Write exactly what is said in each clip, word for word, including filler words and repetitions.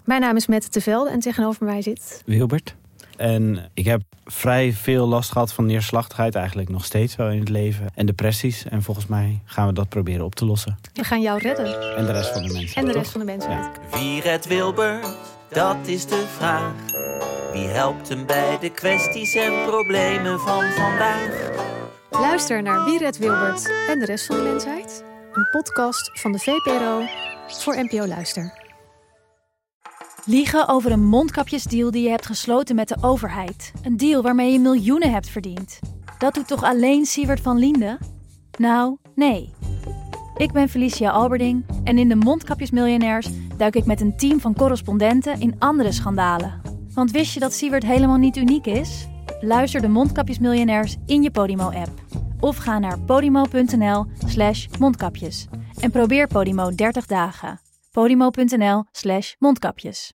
Mijn naam is Mette Tevelde en tegenover mij zit... Wilbert. En ik heb vrij veel last gehad van neerslachtigheid, eigenlijk nog steeds wel in het leven. En depressies. En volgens mij gaan we dat proberen op te lossen. We gaan jou redden. En de rest van de mensen. En de toch? rest van de mensen. Ja. Wie redt Wilbert? Dat is de vraag. Wie helpt hem bij de kwesties en problemen van vandaag? Luister naar Wie redt Wilbert en de rest van de mensheid. Een podcast van de V P R O voor N P O Luister. Liegen over een mondkapjesdeal die je hebt gesloten met de overheid. Een deal waarmee je miljoenen hebt verdiend. Dat doet toch alleen Siewert van Liende? Nou, nee. Ik ben Felicia Alberding en in de Mondkapjesmiljonairs duik ik met een team van correspondenten in andere schandalen. Want wist je dat Siewert helemaal niet uniek is? Luister de Mondkapjesmiljonairs in je Podimo-app. Of ga naar podimo.nl slash mondkapjes. En probeer Podimo dertig dagen. Podimo.nl slash mondkapjes.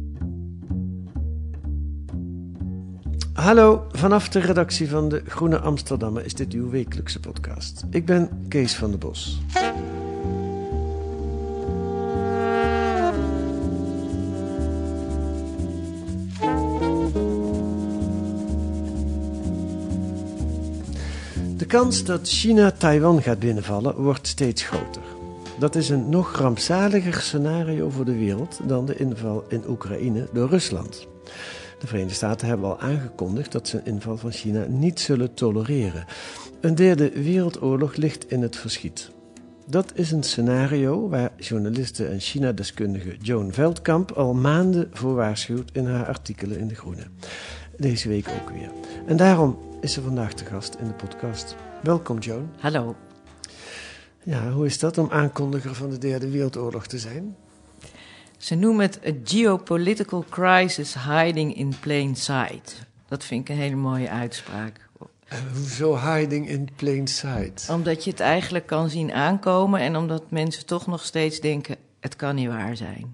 Hallo, vanaf de redactie van de Groene Amsterdammer is dit uw wekelijkse podcast. Ik ben Kees van der Bos. De kans dat China Taiwan gaat binnenvallen wordt steeds groter. Dat is een nog rampzaliger scenario voor de wereld dan de inval in Oekraïne door Rusland. De Verenigde Staten hebben al aangekondigd dat ze een inval van China niet zullen tolereren. Een derde wereldoorlog ligt in het verschiet. Dat is een scenario waar journaliste en China-deskundige Joan Veldkamp al maanden voor waarschuwt in haar artikelen in De Groene. Deze week ook weer. En daarom is ze vandaag te gast in de podcast. Welkom, Joan. Hallo. Ja, hoe is dat om aankondiger van de derde wereldoorlog te zijn? Ze noemen het a geopolitical crisis hiding in plain sight. Dat vind ik een hele mooie uitspraak. Uh, hoezo hiding in plain sight? Omdat je het eigenlijk kan zien aankomen en omdat mensen toch nog steeds denken, het kan niet waar zijn.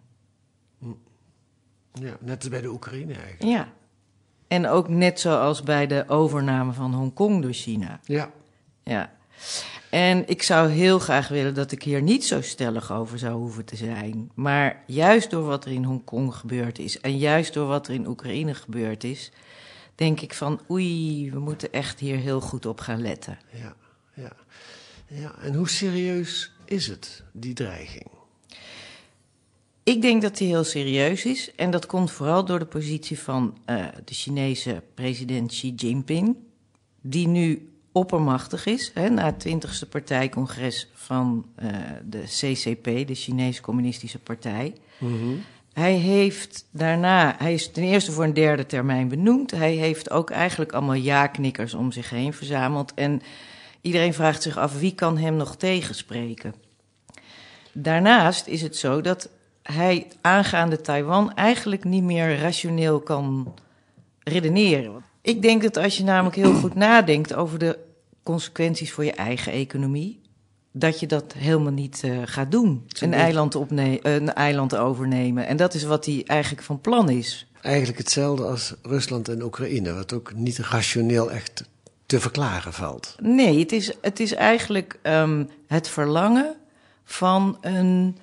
Ja, net als bij de Oekraïne eigenlijk. Ja. En ook net zoals bij de overname van Hongkong door China. Ja. Ja. En ik zou heel graag willen dat ik hier niet zo stellig over zou hoeven te zijn. Maar juist door wat er in Hongkong gebeurd is en juist door wat er in Oekraïne gebeurd is, denk ik van oei, we moeten echt hier heel goed op gaan letten. Ja, ja. Ja, en hoe serieus is het, die dreiging? Ik denk dat die heel serieus is en dat komt vooral door de positie van uh, de Chinese president Xi Jinping, die nu oppermachtig is, hè, na het twintigste partijcongres van uh, de C C P, de Chinese Communistische Partij. Mm-hmm. Hij heeft daarna, hij is ten eerste voor een derde termijn benoemd. Hij heeft ook eigenlijk allemaal ja-knikkers om zich heen verzameld. En iedereen vraagt zich af, wie kan hem nog tegenspreken? Daarnaast is het zo dat hij aangaande Taiwan eigenlijk niet meer rationeel kan redeneren. Ik denk dat als je namelijk heel goed nadenkt over de consequenties voor je eigen economie, dat je dat helemaal niet uh, gaat doen. Een eiland, opne- een eiland overnemen. En dat is wat hij eigenlijk van plan is. Eigenlijk hetzelfde als Rusland en Oekraïne, wat ook niet rationeel echt te verklaren valt. Nee, het is, het is eigenlijk um, het verlangen van een,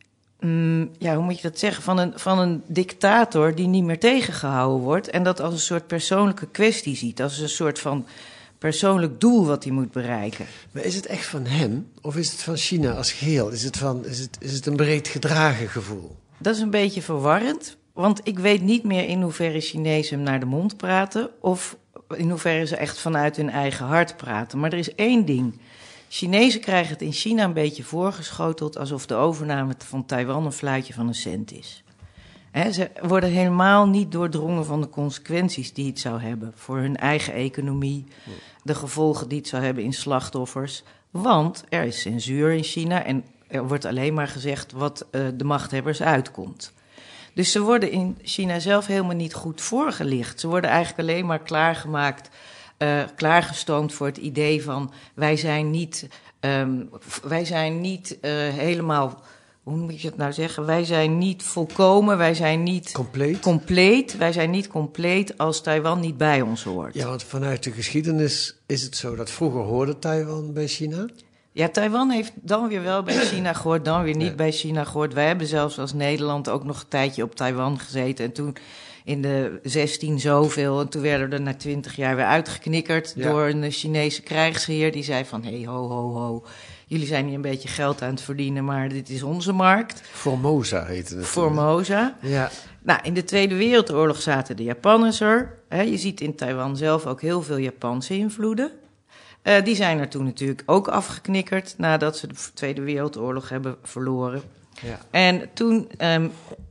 um, ja, hoe moet je dat zeggen, van een, van een dictator die niet meer tegengehouden wordt en dat als een soort persoonlijke kwestie ziet, als een soort van persoonlijk doel wat hij moet bereiken. Maar is het echt van hem of is het van China als geheel? Is het, van, is het, is het een breed gedragen gevoel? Dat is een beetje verwarrend, want ik weet niet meer in hoeverre Chinezen hem naar de mond praten of in hoeverre ze echt vanuit hun eigen hart praten. Maar er is één ding. Chinezen krijgen het in China een beetje voorgeschoteld alsof de overname van Taiwan een fluitje van een cent is. He, ze worden helemaal niet doordrongen van de consequenties die het zou hebben voor hun eigen economie, de gevolgen die het zou hebben in slachtoffers. Want er is censuur in China en er wordt alleen maar gezegd wat uh, de machthebbers uitkomt. Dus ze worden in China zelf helemaal niet goed voorgelicht. Ze worden eigenlijk alleen maar klaargemaakt, uh, klaargestoomd voor het idee van wij zijn niet, um, wij zijn niet uh, helemaal, hoe moet je het nou zeggen? Wij zijn niet volkomen, wij zijn niet compleet. compleet. Wij zijn niet compleet als Taiwan niet bij ons hoort. Ja, want vanuit de geschiedenis is het zo dat vroeger hoorde Taiwan bij China. Ja, Taiwan heeft dan weer wel bij China gehoord, dan weer niet Ja. bij China gehoord. Wij hebben zelfs als Nederland ook nog een tijdje op Taiwan gezeten. En toen in de zestien zoveel. En toen werden we er na twintig jaar weer uitgeknikkerd Ja. door een Chinese krijgsheer. Die zei van, hé, hey, ho, ho, ho. Jullie zijn hier een beetje geld aan het verdienen, maar dit is onze markt. Formosa heette het. Formosa. Ja. Nou, in de Tweede Wereldoorlog zaten de Japanners er. Hè, je ziet in Taiwan zelf ook heel veel Japanse invloeden. Uh, die zijn er toen natuurlijk ook afgeknikkerd nadat ze de Tweede Wereldoorlog hebben verloren. Ja. En toen um,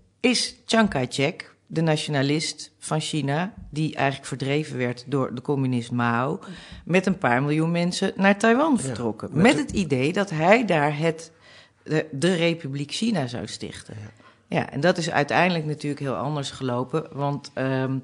is Chiang Kai-shek, de nationalist van China, die eigenlijk verdreven werd door de communist Mao, met een paar miljoen mensen naar Taiwan vertrokken. Ja, met met de- het idee dat hij daar het, de, de Republiek China zou stichten. Ja. ja, en dat is uiteindelijk natuurlijk heel anders gelopen, want um,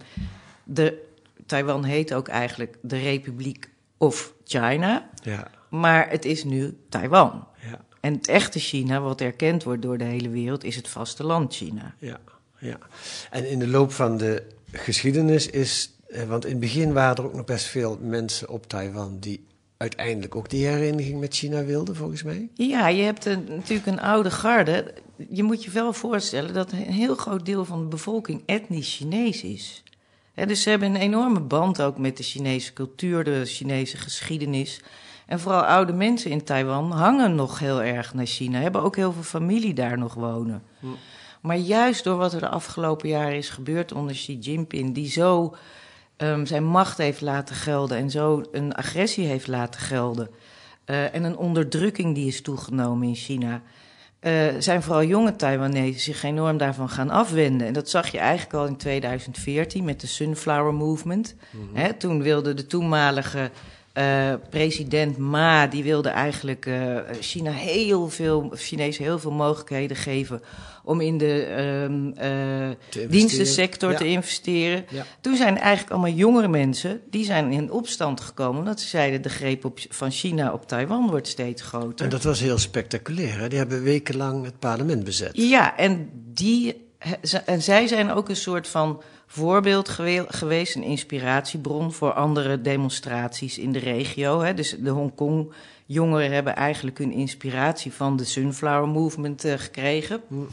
de, Taiwan heet ook eigenlijk de Republiek of China, Ja. maar het is nu Taiwan. Ja. En het echte China, wat erkend wordt door de hele wereld, is het vasteland China. Ja, ja. En in de loop van de geschiedenis is... eh, Want in het begin waren er ook nog best veel mensen op Taiwan... die uiteindelijk ook die hereniging met China wilden, volgens mij. Ja, je hebt een, natuurlijk een oude garde. Je moet je wel voorstellen dat een heel groot deel van de bevolking etnisch Chinees is. He, dus ze hebben een enorme band ook met de Chinese cultuur, de Chinese geschiedenis. En vooral oude mensen in Taiwan hangen nog heel erg naar China. Hebben ook heel veel familie daar nog wonen. Hm. Maar juist door wat er de afgelopen jaren is gebeurd onder Xi Jinping, die zo um, zijn macht heeft laten gelden en zo een agressie heeft laten gelden, uh, en een onderdrukking die is toegenomen in China, uh, zijn vooral jonge Taiwanese zich enorm daarvan gaan afwenden. En dat zag je eigenlijk al in tweeduizend veertien met de Sunflower Movement. Mm-hmm. He, toen wilde de toenmalige Uh, president Ma, die wilde eigenlijk uh, China heel veel, Chinezen heel veel mogelijkheden geven om in de um, uh, dienstensector ja. te investeren. Ja. Toen zijn eigenlijk allemaal jongere mensen, die zijn in opstand gekomen, omdat ze zeiden de greep op, van China op Taiwan wordt steeds groter. En dat was heel spectaculair, hè? Die hebben wekenlang het parlement bezet. Ja, en, die, en zij zijn ook een soort van voorbeeld gewe- geweest, een inspiratiebron voor andere demonstraties in de regio. Hè. Dus de Hongkong-jongeren hebben eigenlijk hun inspiratie van de Sunflower Movement uh, gekregen. Mm.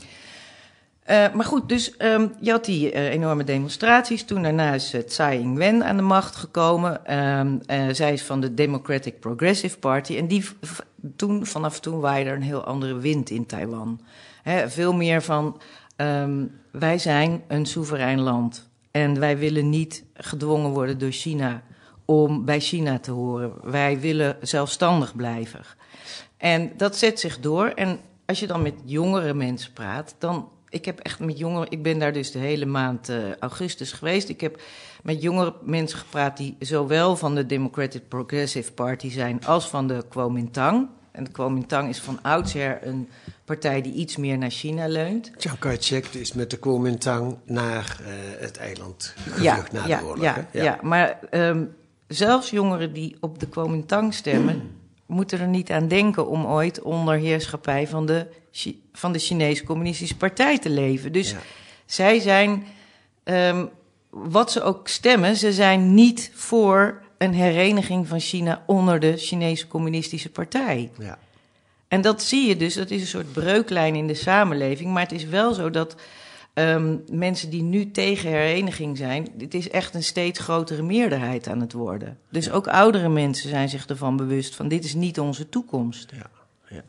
Uh, maar goed, dus um, je had die uh, enorme demonstraties. Toen daarna is uh, Tsai Ing-wen aan de macht gekomen. Um, uh, zij is van de Democratic Progressive Party. En die, v- toen, vanaf toen waaide er een heel andere wind in Taiwan. Hè, veel meer van, um, wij zijn een soeverein land. En wij willen niet gedwongen worden door China om bij China te horen. Wij willen zelfstandig blijven. En dat zet zich door. En als je dan met jongere mensen praat, dan... Ik heb echt met jongeren... Ik ben daar dus de hele maand uh, augustus geweest. Ik heb met jongere mensen gepraat die zowel van de Democratic Progressive Party zijn als van de Kuomintang. En de Kuomintang is van oudsher een partij die iets meer naar China leunt. Chiang Kai-shek is met de Kuomintang naar uh, het eiland gevlucht ja, na ja, de oorlog. Ja, ja. ja, maar um, zelfs jongeren die op de Kuomintang stemmen, moeten er niet aan denken om ooit onder heerschappij van de, van de Chinese Communistische Partij te leven. Dus ja. zij zijn, um, wat ze ook stemmen, ze zijn niet voor een hereniging van China onder de Chinese Communistische Partij. Ja. En dat zie je dus, dat is een soort breuklijn in de samenleving. Maar het is wel zo dat um, mensen die nu tegen hereniging zijn, het is echt een steeds grotere meerderheid aan het worden. Dus ja. ook oudere mensen zijn zich ervan bewust van, dit is niet onze toekomst. Ja, ja.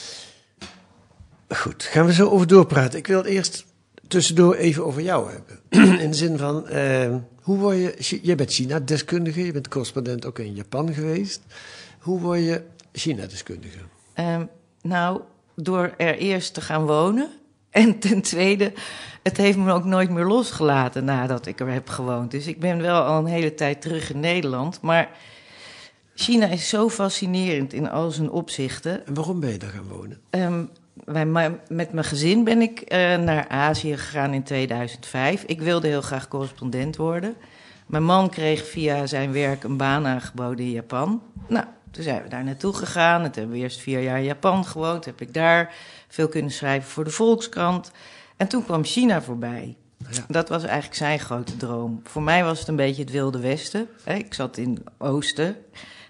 Goed, gaan we zo over doorpraten. Ik wil het eerst tussendoor even over jou hebben. In de zin van, uh, hoe word je... Jij bent China-deskundige, je bent correspondent ook in Japan geweest. Hoe word je China-deskundige? Um, nou, door er eerst te gaan wonen. En ten tweede, het heeft me ook nooit meer losgelaten nadat ik er heb gewoond. Dus ik ben wel al een hele tijd terug in Nederland. Maar China is zo fascinerend in al zijn opzichten. En waarom ben je daar gaan wonen? Um, wij, met mijn gezin ben ik uh, naar Azië gegaan in tweeduizend vijf. Ik wilde heel graag correspondent worden. Mijn man kreeg via zijn werk een baan aangeboden in Japan. Nou, toen zijn we daar naartoe gegaan. Toen hebben we eerst vier jaar in Japan gewoond. Heb ik daar veel kunnen schrijven voor de Volkskrant. En toen kwam China voorbij. Ja. Dat was eigenlijk zijn grote droom. Voor mij was het een beetje het Wilde Westen. Ik zat in het Oosten.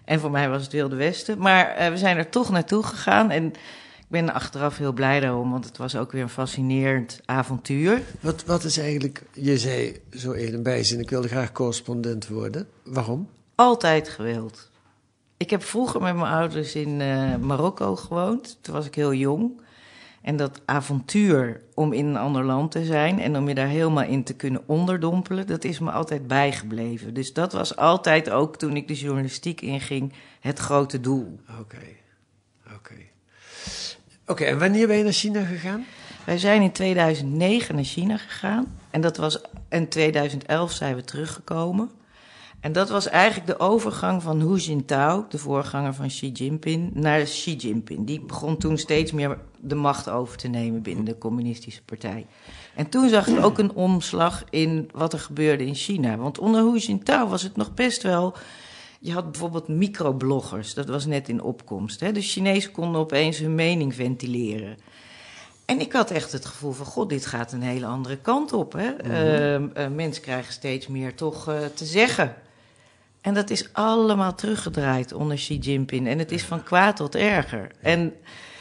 En voor mij was het Wilde Westen. Maar uh, we zijn er toch naartoe gegaan. En ik ben achteraf heel blij daarom, want het was ook weer een fascinerend avontuur. Wat, wat is eigenlijk, je zei zo in een bijzin, ik wilde graag correspondent worden. Waarom? Altijd gewild. Ik heb vroeger met mijn ouders in uh, Marokko gewoond. Toen was ik heel jong. En dat avontuur om in een ander land te zijn en om je daar helemaal in te kunnen onderdompelen, dat is me altijd bijgebleven. Dus dat was altijd ook, toen ik de journalistiek inging, het grote doel. Oké, okay. oké. Okay. Oké, okay, en wanneer ben je naar China gegaan? Wij zijn in tweeduizend negen naar China gegaan. En dat was in tweeduizend elf zijn we teruggekomen. En dat was eigenlijk de overgang van Hu Jintao, de voorganger van Xi Jinping, naar Xi Jinping. Die begon toen steeds meer de macht over te nemen binnen de communistische partij. En toen zag ik ook een omslag in wat er gebeurde in China. Want onder Hu Jintao was het nog best wel... Je had bijvoorbeeld microbloggers, dat was net in opkomst. Hè? De Chinezen konden opeens hun mening ventileren. En ik had echt het gevoel van, god, dit gaat een hele andere kant op. Hè? Mm-hmm. Uh, uh, mensen krijgen steeds meer toch uh, te zeggen. En dat is allemaal teruggedraaid onder Xi Jinping. En het is van kwaad tot erger. En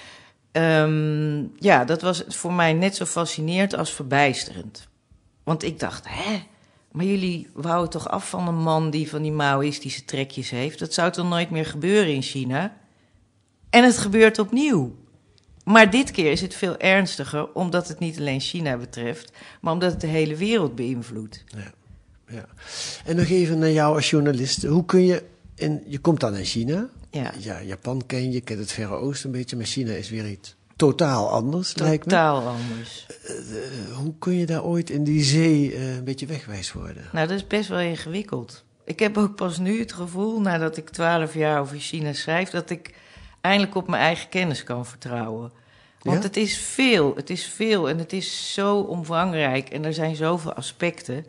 um, ja, dat was voor mij net zo fascinerend als verbijsterend. Want ik dacht, hè, maar jullie wouden toch af van een man die van die Maoïstische trekjes heeft? Dat zou toch nooit meer gebeuren in China? En het gebeurt opnieuw. Maar dit keer is het veel ernstiger, omdat het niet alleen China betreft, maar omdat het de hele wereld beïnvloedt. Ja. Ja. En nog even naar jou als journalist. Hoe kun je, in, je komt dan in China. Ja. Ja, Japan ken je, kent het Verre Oosten een beetje, maar China is weer iets totaal anders, totaal lijkt me. Totaal anders. Uh, uh, hoe kun je daar ooit in die zee uh, een beetje wegwijs worden? Nou, dat is best wel ingewikkeld. Ik heb ook pas nu het gevoel, nadat ik twaalf jaar over China schrijf, dat ik eindelijk op mijn eigen kennis kan vertrouwen. Want ja? het is veel, het is veel en het is zo omvangrijk en er zijn zoveel aspecten.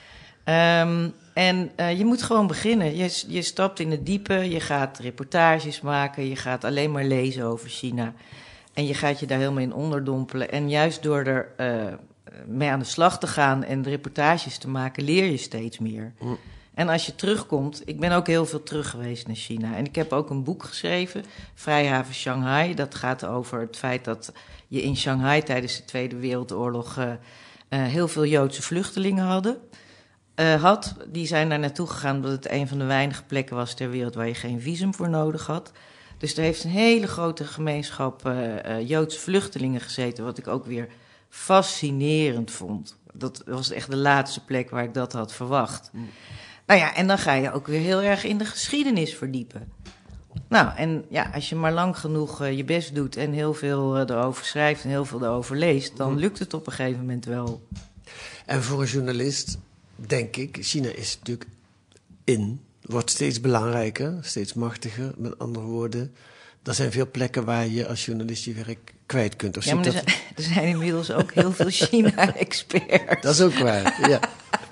Um, en uh, je moet gewoon beginnen. Je, je stapt in het diepe, je gaat reportages maken, je gaat alleen maar lezen over China. En je gaat je daar helemaal in onderdompelen. En juist door er uh, mee aan de slag te gaan en de reportages te maken, leer je steeds meer. Mm. En als je terugkomt, ik ben ook heel veel terug geweest naar China. En ik heb ook een boek geschreven, Vrijhaven Shanghai. Dat gaat over het feit dat je in Shanghai tijdens de Tweede Wereldoorlog uh, uh, heel veel Joodse vluchtelingen hadden. Uh, had. Die zijn daar naartoe gegaan omdat het een van de weinige plekken was ter wereld waar je geen visum voor nodig had. Dus er heeft een hele grote gemeenschap uh, uh, Joodse vluchtelingen gezeten, wat ik ook weer fascinerend vond. Dat was echt de laatste plek waar ik dat had verwacht. Mm. Nou ja, en dan ga je ook weer heel erg in de geschiedenis verdiepen. Nou, en ja, als je maar lang genoeg uh, je best doet en heel veel uh, erover schrijft en heel veel erover leest, dan lukt het op een gegeven moment wel. En voor een journalist, denk ik, China is natuurlijk in, wordt steeds belangrijker, steeds machtiger. Met andere woorden, er zijn veel plekken waar je als journalist je werk kwijt kunt. Of ja, maar er, dat... zijn, er zijn inmiddels ook heel veel China-experts. Dat is ook waar, ja.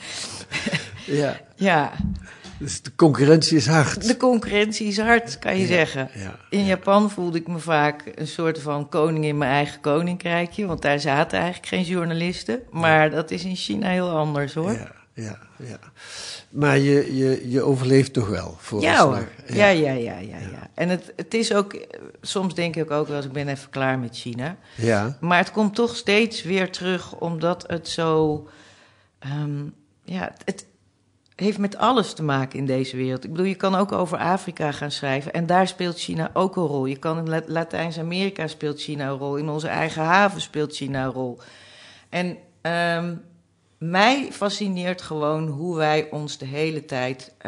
ja. Ja. Dus de concurrentie is hard. De concurrentie is hard, kan je ja, zeggen. Ja, in ja. Japan voelde ik me vaak een soort van koning in mijn eigen koninkrijkje, want daar zaten eigenlijk geen journalisten. Maar ja. dat is in China heel anders, hoor. Ja, ja, ja. Maar je, je, je overleeft toch wel? Voor ja hoor, ja, ja, ja, ja, ja. ja. En het, het is ook, soms denk ik ook wel eens, ik ben even klaar met China. Ja. Maar het komt toch steeds weer terug, omdat het zo, um, ja, het heeft met alles te maken in deze wereld. Ik bedoel, je kan ook over Afrika gaan schrijven en daar speelt China ook een rol. Je kan in Latijns-Amerika speelt China een rol, in onze eigen haven speelt China een rol. En um, mij fascineert gewoon hoe wij ons de hele tijd, uh,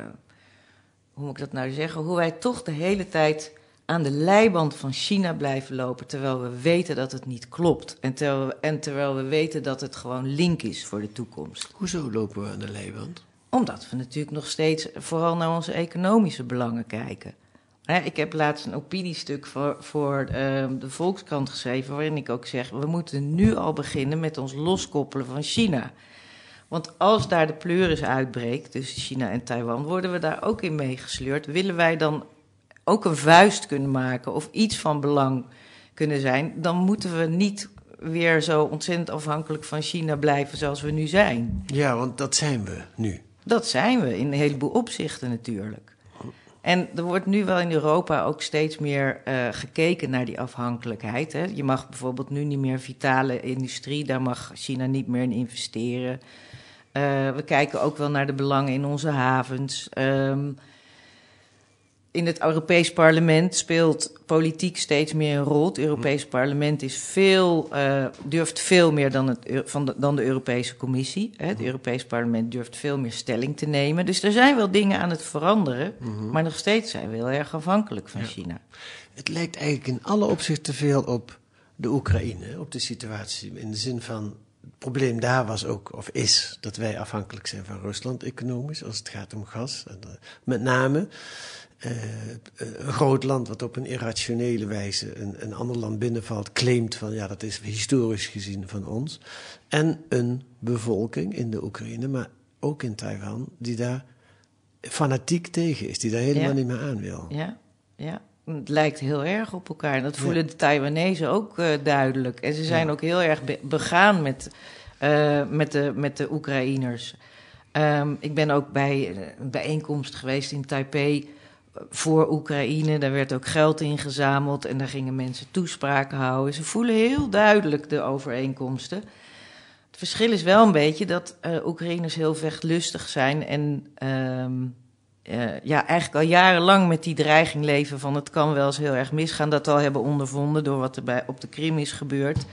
hoe moet ik dat nou zeggen, hoe wij toch de hele tijd aan de leiband van China blijven lopen, terwijl we weten dat het niet klopt. En terwijl we, en terwijl we weten dat het gewoon link is voor de toekomst. Hoezo lopen we aan de leiband? Omdat we natuurlijk nog steeds vooral naar onze economische belangen kijken. Ik heb laatst een opiniestuk voor, voor uh, de Volkskrant geschreven, waarin ik ook zeg, we moeten nu al beginnen met ons loskoppelen van China. Want als daar de pleuris uitbreekt tussen China en Taiwan, worden we daar ook in meegesleurd. Willen wij dan ook een vuist kunnen maken of iets van belang kunnen zijn, dan moeten we niet weer zo ontzettend afhankelijk van China blijven zoals we nu zijn. Ja, want dat zijn we nu. Dat zijn we in een heleboel opzichten natuurlijk. En er wordt nu wel in Europa ook steeds meer uh, gekeken naar die afhankelijkheid. Hè. Je mag bijvoorbeeld nu niet meer vitale industrie, daar mag China niet meer in investeren. Uh, we kijken ook wel naar de belangen in onze havens. Um, in het Europees Parlement speelt politiek steeds meer een rol. Het Europees Parlement is veel, uh, durft veel meer dan, het, van de, dan de Europese Commissie. Hè. Het Europees Parlement durft veel meer stelling te nemen. Dus er zijn wel dingen aan het veranderen, mm-hmm. maar nog steeds zijn we heel erg afhankelijk van ja. China. Het lijkt eigenlijk in alle opzichten veel op de Oekraïne, op de situatie. In de zin van, het probleem daar was ook, of is, dat wij afhankelijk zijn van Rusland economisch, als het gaat om gas. En, uh, met name uh, een groot land wat op een irrationele wijze een, een ander land binnenvalt, claimt van, ja, dat is historisch gezien van ons. En een bevolking in de Oekraïne, maar ook in Taiwan, die daar fanatiek tegen is, die daar helemaal ja. niet meer aan wil. Ja, ja. Het lijkt heel erg op elkaar. En dat voelen ja. de Taiwanese ook uh, duidelijk. En ze zijn ja. ook heel erg be- begaan met, uh, met, de, met de Oekraïners. Um, ik ben ook bij een bijeenkomst geweest in Taipei voor Oekraïne. Daar werd ook geld ingezameld en daar gingen mensen toespraken houden. Ze voelen heel duidelijk de overeenkomsten. Het verschil is wel een beetje dat uh, Oekraïners heel vechtlustig zijn en Um, Uh, ja, eigenlijk al jarenlang met die dreiging leven van het kan wel eens heel erg misgaan. Dat al hebben ondervonden door wat er bij, op de Krim is gebeurd.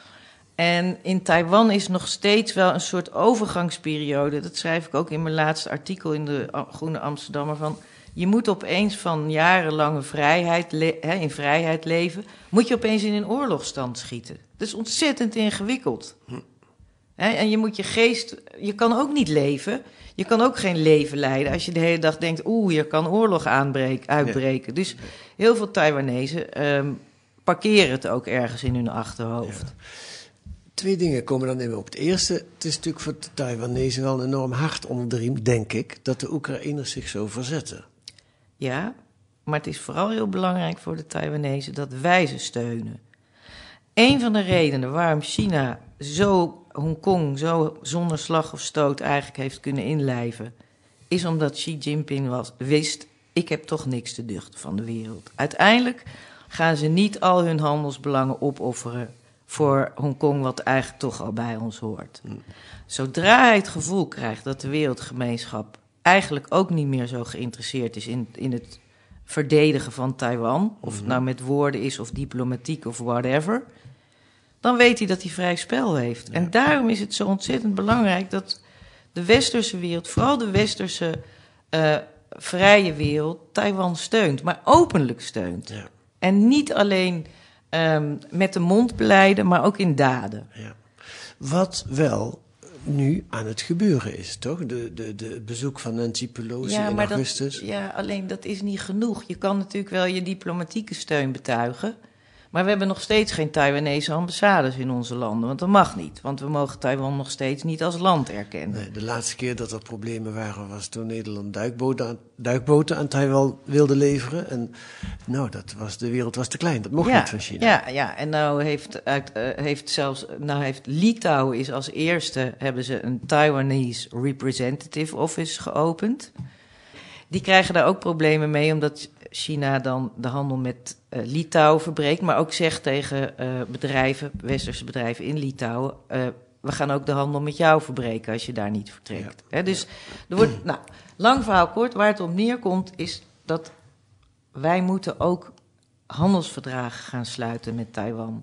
En in Taiwan is nog steeds wel een soort overgangsperiode. Dat schrijf ik ook in mijn laatste artikel in de Groene Amsterdammer. Van, je moet opeens van jarenlange vrijheid, le- hè, in vrijheid leven, moet je opeens in een oorlogsstand schieten. Dat is ontzettend ingewikkeld. Hè, en je moet je geest, je kan ook niet leven. Je kan ook geen leven leiden als je de hele dag denkt, oeh, hier kan oorlog aanbreken, uitbreken. Ja. Dus heel veel Taiwanezen um, parkeren het ook ergens in hun achterhoofd. Ja. Twee dingen komen dan even op. Het eerste, het is natuurlijk voor de Taiwanezen wel een enorm hart onder de riem, denk ik, dat de Oekraïners zich zo verzetten. Ja, maar het is vooral heel belangrijk voor de Taiwanezen dat wij ze steunen. Een van de redenen waarom China zo Hongkong zo zonder slag of stoot eigenlijk heeft kunnen inlijven, is omdat Xi Jinping was, wist, ik heb toch niks te duchten van de wereld. Uiteindelijk gaan ze niet al hun handelsbelangen opofferen voor Hongkong, wat eigenlijk toch al bij ons hoort. Zodra hij het gevoel krijgt dat de wereldgemeenschap eigenlijk ook niet meer zo geïnteresseerd is in, in het verdedigen van Taiwan, of het nou met woorden is of diplomatiek of whatever, dan weet hij dat hij vrij spel heeft. Ja. En daarom is het zo ontzettend belangrijk dat de westerse wereld, vooral de westerse uh, vrije wereld, Taiwan steunt, maar openlijk steunt. Ja. En niet alleen um, met de mond beleiden, maar ook in daden. Ja. Wat wel nu aan het gebeuren is, toch? De, de, de bezoek van Nancy Pelosi ja, in maar augustus. Dat, ja, alleen dat is niet genoeg. Je kan natuurlijk wel je diplomatieke steun betuigen, maar we hebben nog steeds geen Taiwanese ambassades in onze landen. Want dat mag niet. Want we mogen Taiwan nog steeds niet als land erkennen. Nee, de laatste keer dat er problemen waren was toen Nederland duikboten aan, duikboten aan Taiwan wilde leveren. En nou, dat was, de wereld was te klein. Dat mocht ja, niet van China. Ja, ja. En nou heeft, uit, uh, heeft zelfs nou heeft Litouwen is als eerste hebben ze een Taiwanese Representative Office geopend. Die krijgen daar ook problemen mee, omdat China dan de handel met uh, Litouwen verbreekt, maar ook zegt tegen uh, bedrijven, westerse bedrijven in Litouwen, uh, we gaan ook de handel met jou verbreken als je daar niet vertrekt. Ja. He, dus er wordt, nou, lang verhaal kort, waar het op neerkomt is dat wij moeten ook handelsverdragen gaan sluiten met Taiwan.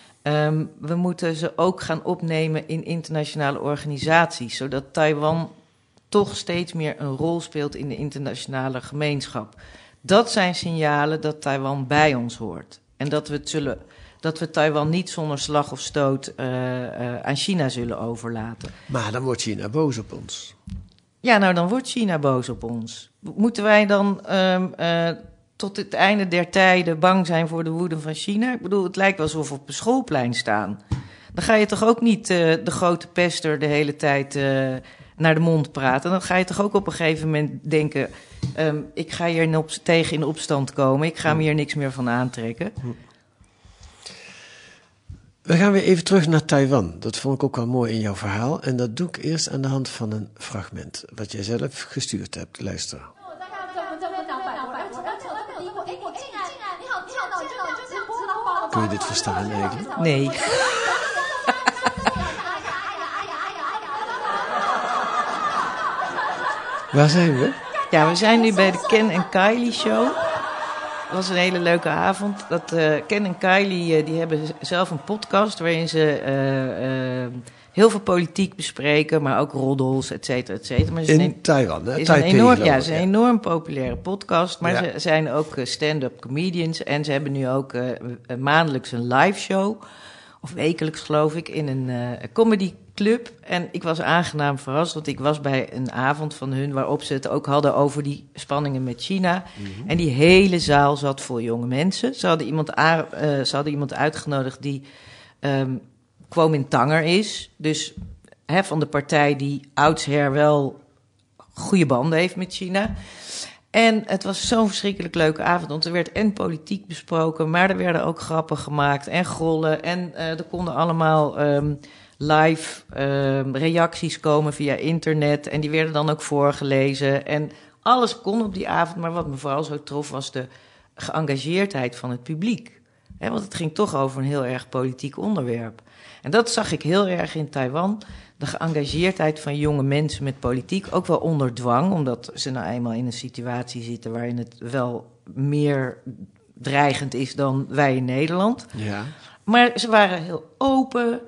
Um, we moeten ze ook gaan opnemen in internationale organisaties, zodat Taiwan toch steeds meer een rol speelt in de internationale gemeenschap. Dat zijn signalen dat Taiwan bij ons hoort. En dat we, het zullen, dat we Taiwan niet zonder slag of stoot uh, uh, aan China zullen overlaten. Maar dan wordt China boos op ons. Ja, nou dan wordt China boos op ons. Moeten wij dan um, uh, tot het einde der tijden bang zijn voor de woede van China? Ik bedoel, het lijkt wel alsof we op een schoolplein staan. Dan ga je toch ook niet uh, de grote pester de hele tijd uh, naar de mond praten. Dan ga je toch ook op een gegeven moment denken, Um, ik ga hier in op, tegen in opstand komen. Ik ga me hier niks meer van aantrekken. We gaan weer even terug naar Taiwan. Dat vond ik ook wel mooi in jouw verhaal. En dat doe ik eerst aan de hand van een fragment wat jij zelf gestuurd hebt. Luister. Kun je dit verstaan eigenlijk? Nee. Waar zijn we? Ja, we zijn nu bij de Ken en Kylie Show. Dat was een hele leuke avond. Dat, uh, Ken en Kylie uh, die hebben zelf een podcast waarin ze uh, uh, heel veel politiek bespreken, maar ook roddels, et cetera, et cetera. Maar In een, Taiwan, hè? Is Taipei, een enorm, ja, ik, ze is ja. een enorm populaire podcast, maar Ja. ze zijn ook uh, stand-up comedians en ze hebben nu ook uh, maandelijks een live show, of wekelijks geloof ik, in een uh, comedy club. En ik was aangenaam verrast, want ik was bij een avond van hun waarop ze het ook hadden over die spanningen met China. Mm-hmm. En die hele zaal zat vol jonge mensen. Ze hadden iemand, aan, uh, ze hadden iemand uitgenodigd die um, Kuomintangger is. Dus hè, van de partij die oudsher wel goede banden heeft met China. En het was zo'n verschrikkelijk leuke avond, want er werd en politiek besproken, maar er werden ook grappen gemaakt en grollen. En uh, er konden allemaal um, live um, reacties komen via internet en die werden dan ook voorgelezen. En alles kon op die avond, maar wat me vooral zo trof was de geëngageerdheid van het publiek. He, want het ging toch over een heel erg politiek onderwerp. En dat zag ik heel erg in Taiwan. De geëngageerdheid van jonge mensen met politiek, ook wel onder dwang, omdat ze nou eenmaal in een situatie zitten waarin het wel meer dreigend is dan wij in Nederland. Ja. Maar ze waren heel open,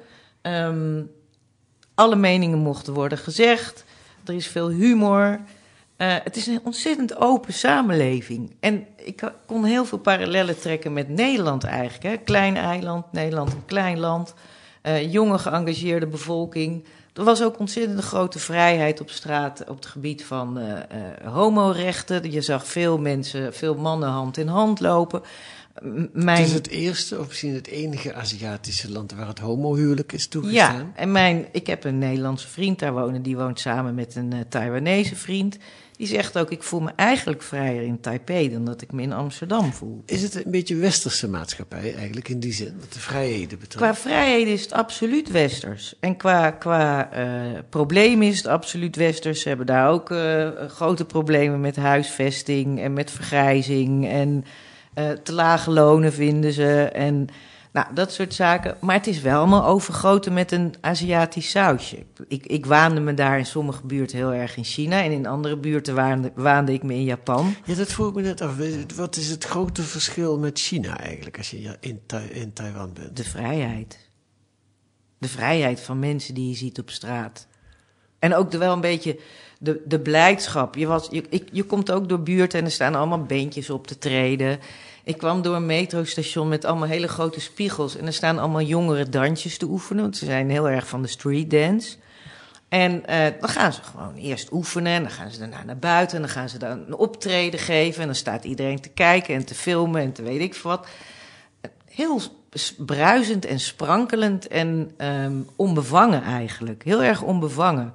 um, alle meningen mochten worden gezegd, er is veel humor. Uh, het is een ontzettend open samenleving. En ik kon heel veel parallellen trekken met Nederland eigenlijk. Hè. Klein eiland, Nederland een klein land, uh, jonge geëngageerde bevolking. Er was ook ontzettend grote vrijheid op straat op het gebied van uh, uh, homorechten. Je zag veel mensen, veel mannen hand in hand lopen. Mijn... Het is het eerste of misschien het enige Aziatische land waar het homohuwelijk is toegestaan. Ja, en mijn, ik heb een Nederlandse vriend daar wonen. Die woont samen met een uh, Taiwanese vriend. Die zegt ook, ik voel me eigenlijk vrijer in Taipei dan dat ik me in Amsterdam voel. Is het een beetje westerse maatschappij eigenlijk in die zin, wat de vrijheden betreft? Qua vrijheden is het absoluut westers. En qua, qua uh, problemen is het absoluut westers. Ze hebben daar ook uh, grote problemen met huisvesting en met vergrijzing en uh, te lage lonen vinden ze en nou, dat soort zaken. Maar het is wel allemaal overgoten met een Aziatisch sausje. Ik, ik waande me daar in sommige buurten heel erg in China en in andere buurten waande, waande ik me in Japan. Ja, dat vroeg ik me net af. Wat is het grote verschil met China eigenlijk als je in, Ta- in Taiwan bent? De vrijheid. De vrijheid van mensen die je ziet op straat. En ook de, wel een beetje de, de blijdschap. Je, was, je, ik, je komt ook door buurten en er staan allemaal beentjes op te treden. Ik kwam door een metrostation met allemaal hele grote spiegels. En er staan allemaal jongeren dansjes te oefenen. Want ze zijn heel erg van de street dance. En uh, dan gaan ze gewoon eerst oefenen. En dan gaan ze daarna naar buiten. En dan gaan ze dan een optreden geven. En dan staat iedereen te kijken en te filmen en te weet ik wat. Heel bruisend en sprankelend en um, onbevangen eigenlijk. Heel erg onbevangen.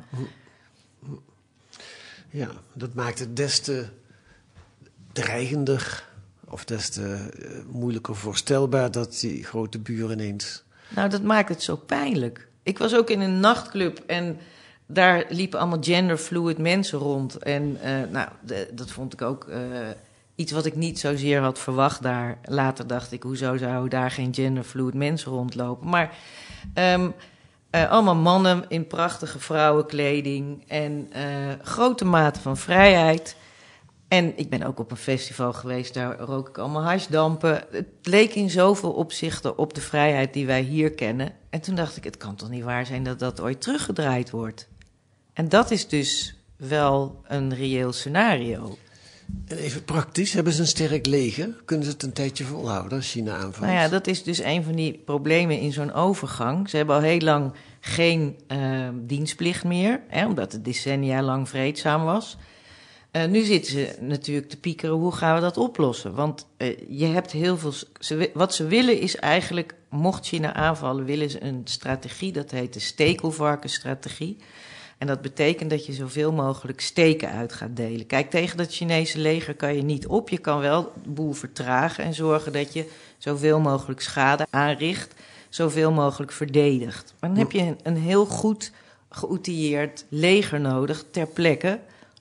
Ja, dat maakt het des te dreigender of des te uh, moeilijker voorstelbaar dat die grote buren ineens... Nou, dat maakt het zo pijnlijk. Ik was ook in een nachtclub en daar liepen allemaal genderfluid mensen rond. En uh, nou, de, dat vond ik ook uh, iets wat ik niet zozeer had verwacht daar. Later dacht ik, hoezo zou daar geen genderfluid mensen rondlopen? Maar um, uh, allemaal mannen in prachtige vrouwenkleding en uh, grote mate van vrijheid. En ik ben ook op een festival geweest, daar rook ik allemaal hashdampen. Het leek in zoveel opzichten op de vrijheid die wij hier kennen. En toen dacht ik, het kan toch niet waar zijn dat dat ooit teruggedraaid wordt? En dat is dus wel een reëel scenario. En even praktisch, hebben ze een sterk leger? Kunnen ze het een tijdje volhouden als China aanvalt? Nou ja, dat is dus een van die problemen in zo'n overgang. Ze hebben al heel lang geen uh, dienstplicht meer, hè, omdat het decennia lang vreedzaam was. Uh, nu zitten ze natuurlijk te piekeren, hoe gaan we dat oplossen? Want uh, je hebt heel veel... Ze, wat ze willen is eigenlijk, mocht China aanvallen, willen ze een strategie, dat heet de stekelvarkensstrategie. En dat betekent dat je zoveel mogelijk steken uit gaat delen. Kijk, tegen dat Chinese leger kan je niet op. Je kan wel de boel vertragen en zorgen dat je zoveel mogelijk schade aanricht, zoveel mogelijk verdedigt. Maar dan heb je een, een heel goed geoutilleerd leger nodig ter plekke,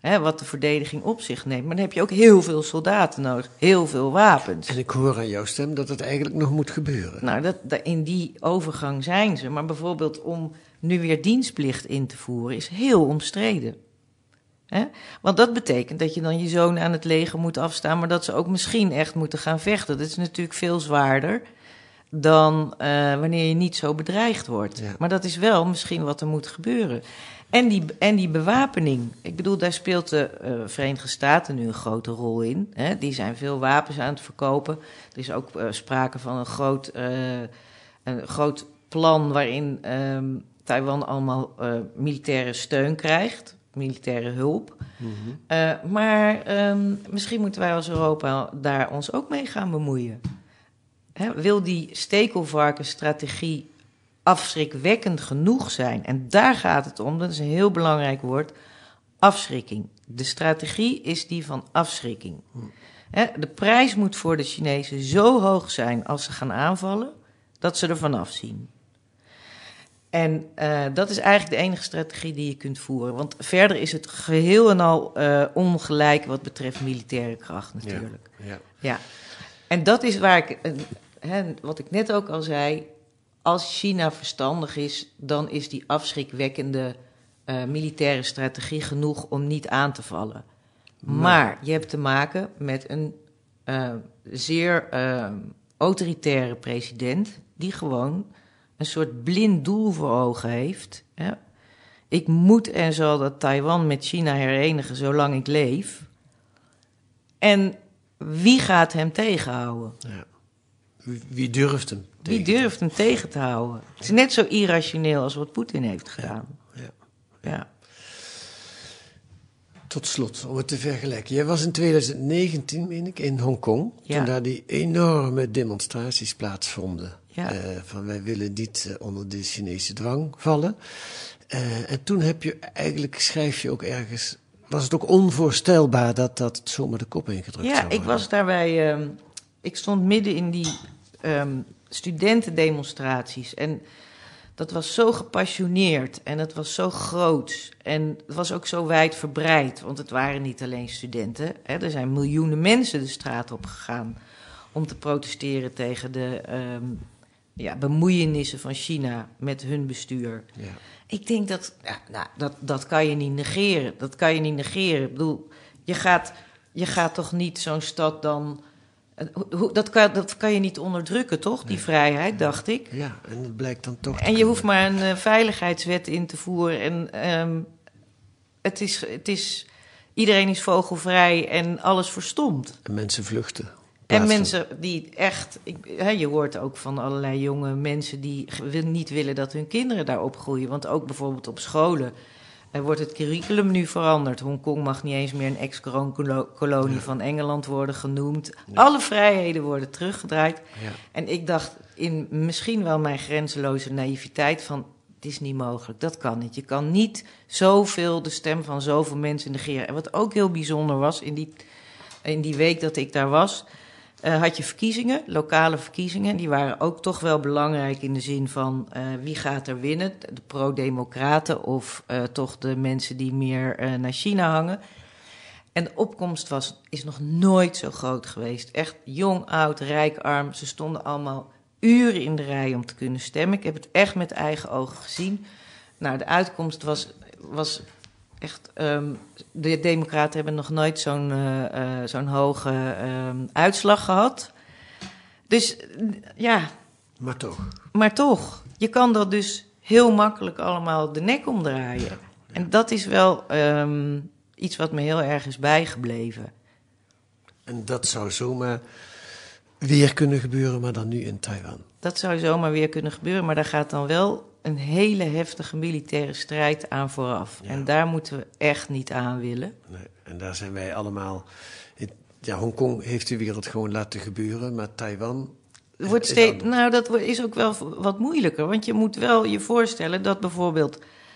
hè, wat de verdediging op zich neemt. Maar dan heb je ook heel veel soldaten nodig, heel veel wapens. En ik hoor aan jouw stem dat het eigenlijk nog moet gebeuren. Nou, dat, dat, in die overgang zijn ze. Maar bijvoorbeeld om nu weer dienstplicht in te voeren is heel omstreden. Hè? Want dat betekent dat je dan je zoon aan het leger moet afstaan, maar dat ze ook misschien echt moeten gaan vechten. Dat is natuurlijk veel zwaarder dan uh, wanneer je niet zo bedreigd wordt. Ja. Maar dat is wel misschien wat er moet gebeuren. En die, en die bewapening. Ik bedoel, daar speelt de uh, Verenigde Staten nu een grote rol in. Hè? Die zijn veel wapens aan het verkopen. Er is ook uh, sprake van een groot, uh, een groot plan waarin uh, Taiwan allemaal uh, militaire steun krijgt. Militaire hulp. Mm-hmm. Uh, maar um, misschien moeten wij als Europa daar ons ook mee gaan bemoeien. Hè? Wil die stekelvarkensstrategie afschrikwekkend genoeg zijn? En daar gaat het om, dat is een heel belangrijk woord, afschrikking. De strategie is die van afschrikking. Mm. Hè? De prijs moet voor de Chinezen zo hoog zijn als ze gaan aanvallen, dat ze er vanaf zien. En uh, dat is eigenlijk de enige strategie die je kunt voeren. Want verder is het geheel en al uh, ongelijk wat betreft militaire kracht natuurlijk. Ja, ja. Ja. En dat is waar ik, uh, hè, wat ik net ook al zei, als China verstandig is, dan is die afschrikwekkende uh, militaire strategie genoeg om niet aan te vallen. Maar, maar je hebt te maken met een uh, zeer uh, autoritaire president die gewoon een soort blind doel voor ogen heeft. Hè? Ik moet en zal dat Taiwan met China herenigen zolang ik leef. En wie gaat hem tegenhouden? Ja. Wie, wie durft hem tegen Wie durft hem tegen te houden? Het is net zo irrationeel als wat Poetin heeft gedaan. Ja. Ja. Ja. Tot slot, om het te vergelijken. Jij was in twintig negentien, meen ik, in Hongkong. Ja. Toen daar die enorme demonstraties plaatsvonden. Ja. Uh, van wij willen niet uh, onder de Chinese dwang vallen. Uh, en toen heb je eigenlijk, schrijf je ook ergens, was het ook onvoorstelbaar dat dat zomaar de kop ingedrukt ja, zou worden. Ja, ik was daarbij, um, ik stond midden in die um, studentendemonstraties. En dat was zo gepassioneerd en het was zo groot. En het was ook zo wijdverbreid, want het waren niet alleen studenten. Hè, er zijn miljoenen mensen de straat op gegaan om te protesteren tegen de um, ja, bemoeienissen van China met hun bestuur. Ja. Ik denk dat, ja, nou, dat, dat kan je niet negeren. Dat kan je niet negeren. Ik bedoel, je gaat, je gaat toch niet zo'n stad dan... Dat kan, dat kan je niet onderdrukken, toch? Die nee. vrijheid, dacht ik. Ja, en dat blijkt dan toch... En je hoeft maar een uh, veiligheidswet in te voeren. En um, het is, het is... Iedereen is vogelvrij en alles verstomt. En mensen vluchten. En mensen die echt... Ik, he, je hoort ook van allerlei jonge mensen die niet willen dat hun kinderen daar opgroeien. Want ook bijvoorbeeld op scholen er wordt het curriculum nu veranderd. Hongkong mag niet eens meer een ex-kolonie ja. van Engeland worden genoemd. Ja. Alle vrijheden worden teruggedraaid. Ja. En ik dacht in misschien wel mijn grenzeloze naïviteit van... het is niet mogelijk, dat kan niet. Je kan niet zoveel de stem van zoveel mensen negeren. En wat ook heel bijzonder was in die, in die week dat ik daar was... Uh, had je verkiezingen, lokale verkiezingen. Die waren ook toch wel belangrijk in de zin van uh, wie gaat er winnen. De pro-democraten of uh, toch de mensen die meer uh, naar China hangen. En de opkomst was, is nog nooit zo groot geweest. Echt jong, oud, rijk, arm. Ze stonden allemaal uren in de rij om te kunnen stemmen. Ik heb het echt met eigen ogen gezien. Nou, de uitkomst was... was Echt, um, de democraten hebben nog nooit zo'n, uh, uh, zo'n hoge um, uitslag gehad. Dus, ja... Maar toch. Maar toch. Je kan dat dus heel makkelijk allemaal de nek omdraaien. Ja, ja. En dat is wel um, iets wat me heel erg is bijgebleven. En dat zou zomaar weer kunnen gebeuren, maar dan nu in Taiwan. Dat zou zomaar weer kunnen gebeuren, maar daar gaat dan wel... een hele heftige militaire strijd aan vooraf. Ja. En daar moeten we echt niet aan willen. Nee, en daar zijn wij allemaal... Ja, Hongkong heeft de wereld gewoon laten gebeuren, maar Taiwan... Wordt steeds, nou, dat is ook wel wat moeilijker. Want je moet wel je voorstellen dat bijvoorbeeld...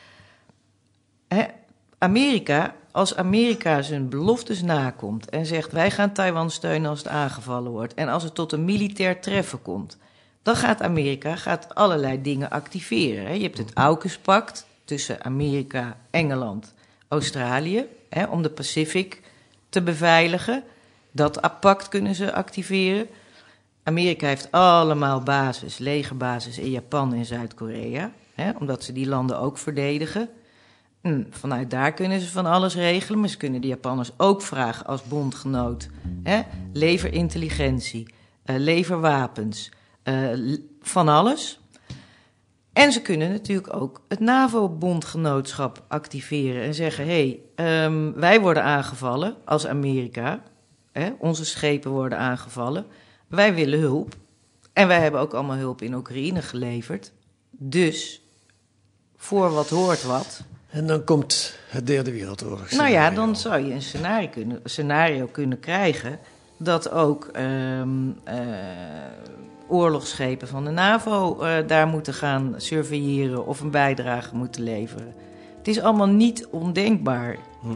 Hè, Amerika, als Amerika zijn beloftes nakomt... en zegt, wij gaan Taiwan steunen als het aangevallen wordt... en als het tot een militair treffen komt... dan gaat Amerika gaat allerlei dingen activeren. Hè. Je hebt het AUKUS-pact tussen Amerika, Engeland, Australië, hè, om de Pacific te beveiligen. Dat pact kunnen ze activeren. Amerika heeft allemaal bases, legerbases in Japan en Zuid-Korea, hè, omdat ze die landen ook verdedigen. En vanuit daar kunnen ze van alles regelen, maar ze kunnen de Japanners ook vragen als bondgenoot. Hè, lever intelligentie, uh, lever wapens, uh, van alles. En ze kunnen natuurlijk ook het NAVO-bondgenootschap activeren en zeggen, hé, hey, um, wij worden aangevallen als Amerika, hè, onze schepen worden aangevallen. Wij willen hulp. En wij hebben ook allemaal hulp in Oekraïne geleverd. Dus, voor wat hoort wat. En dan komt het derde wereldoorlog. Nou ja, dan zou je een scenario kunnen, scenario kunnen krijgen dat ook um, uh, oorlogsschepen van de NAVO uh, daar moeten gaan surveilleren of een bijdrage moeten leveren. Het is allemaal niet ondenkbaar. Hm.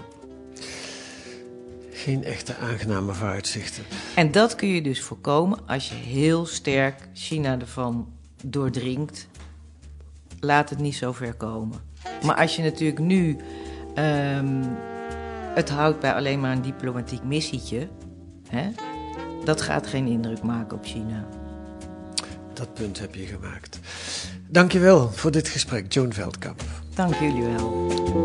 Geen echte aangename vooruitzichten. En dat kun je dus voorkomen als je heel sterk China ervan doordringt. Laat het niet zo ver komen. Maar als je natuurlijk nu um, het houdt bij alleen maar een diplomatiek missietje, hè, dat gaat geen indruk maken op China. Dat punt heb je gemaakt. Dank je wel voor dit gesprek, Joan Veldkamp. Dank jullie wel.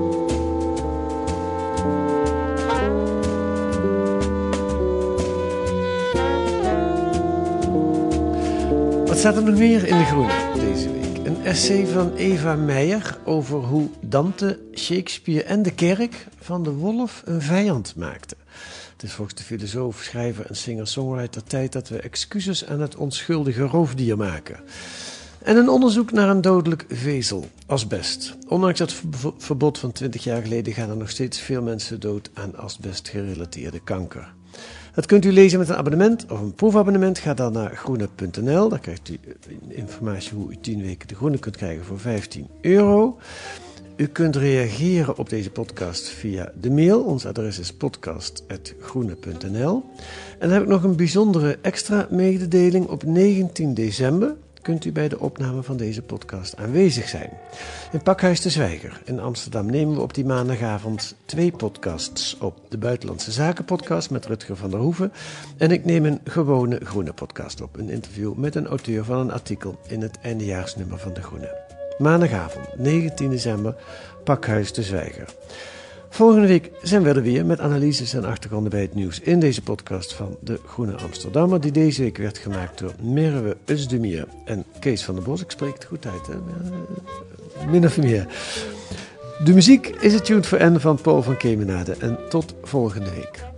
Wat staat er nog meer in De Groene deze week? Een essay van Eva Meijer over hoe Dante, Shakespeare en de kerk van de wolf een vijand maakten. Het is volgens de filosoof, schrijver en singer-songwriter tijd dat we excuses aan het onschuldige roofdier maken. En een onderzoek naar een dodelijk vezel, asbest. Ondanks het verbod van twintig jaar geleden gaan er nog steeds veel mensen dood aan asbest-gerelateerde kanker. Dat kunt u lezen met een abonnement of een proefabonnement. Ga dan naar groene punt n l. Daar krijgt u informatie hoe u tien weken De Groene kunt krijgen voor vijftien euro. U kunt reageren op deze podcast via de mail. Ons adres is podcast apenstaartje groene punt n l. En dan heb ik nog een bijzondere extra mededeling. Op negentien december kunt u bij de opname van deze podcast aanwezig zijn. In Pakhuis de Zwijger in Amsterdam nemen we op die maandagavond twee podcasts op. De Buitenlandse Zaken podcast met Rutger van der Hoeven. En ik neem een gewone Groene podcast op. Een interview met een auteur van een artikel in het eindejaarsnummer van De Groene. Maandagavond, negentien december, Pakhuis de Zwijger. Volgende week zijn we er weer met analyses en achtergronden bij het nieuws in deze podcast van De Groene Amsterdammer, die deze week werd gemaakt door Merwe Özdemir en Kees van der Bos. Ik spreek het goed uit, hè? Min of meer. De muziek is het Tune for N van Paul van Kemenade en tot volgende week.